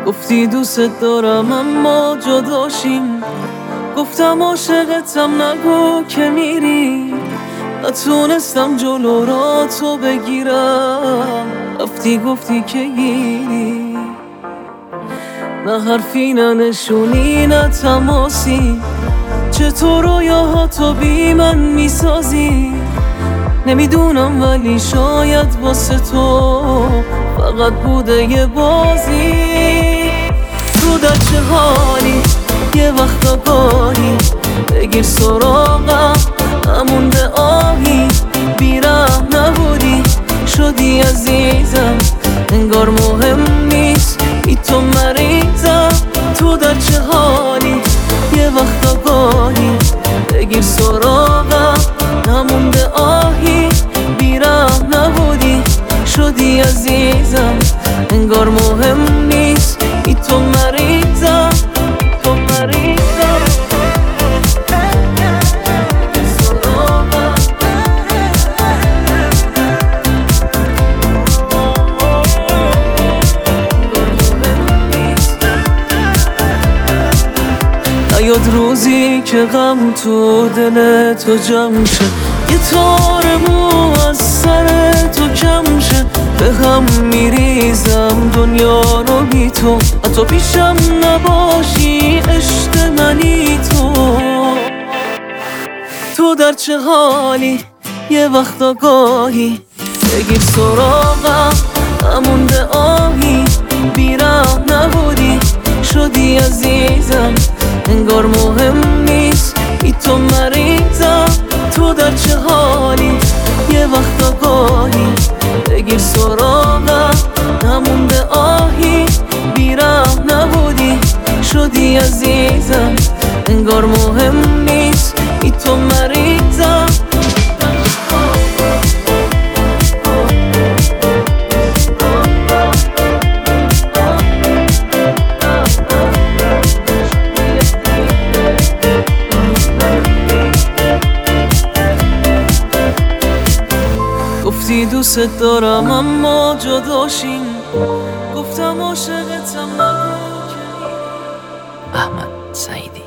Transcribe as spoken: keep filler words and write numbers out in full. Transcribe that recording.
گفتی دوست دارم اما جداشیم، گفتم عاشقتم نگو که میری. نتونستم جلو را تو بگیرم، رفتی گفتی که گیری. نه حرفی نه نشونی نه تماسی، چطور رویاها تو بی من میسازی. نمیدونم ولی شاید واسه تو فقط بوده یه بازی. تو در چه حالی؟ یه وقت آگاهی بگیر سراغم، نمونده آهی. بیرم نبودی شدی عزیزم، انگار مهم نیست بی تو مریضم. تو در چه حالی؟ یه وقت آگاهی بگیر سراغم، نمونده آهی. بیرم نبودی شدی عزیزم، انگار مهم نیست بی تو مریضم. تو مریضم نیاد روزی که غم تو دل تو جمع شه، یه تار مو از سر تو کم شه. به هم میریزم دنیا رو بی تو، حتی پیشم نباشی عشق منی تو. تو در چه حالی؟ یه وقت آگاهی بگیر سراغم، نمونده آهی. بیرم نبودی شدی عزیزم، انگار مهم نیست بی تو مریضم. تو در چه حالی؟ یه وقت آگاهی بگیر سراغم، نمونده آهی. بیرم نبودی شدی عزیزم، انگار مهم نیست بی تو مریضم. گفتی دوست دارم اما جداشیم، گفتم عاشقتم نگو که میری. احمد سعیدی.